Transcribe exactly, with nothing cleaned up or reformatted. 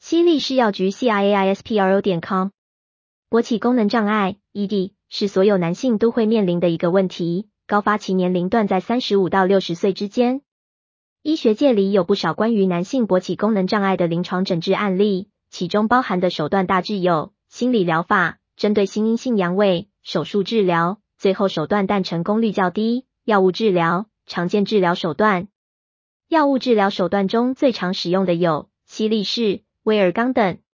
西力士药局 C I A I S P R O 点 com。勃起功能障碍 E D 是所有男性都会面临的一个问题，高发期年龄段在三十五到六十岁之间。医学界里有不少关于男性勃起功能障碍的临床诊治案例，其中包含的手段大致有心理疗法、针对新阴性阳痿、手术治疗，最后手段但成功率较低，药物治疗、常见治疗手段。药物治疗手段中最常使用的有西力士、威尔刚等，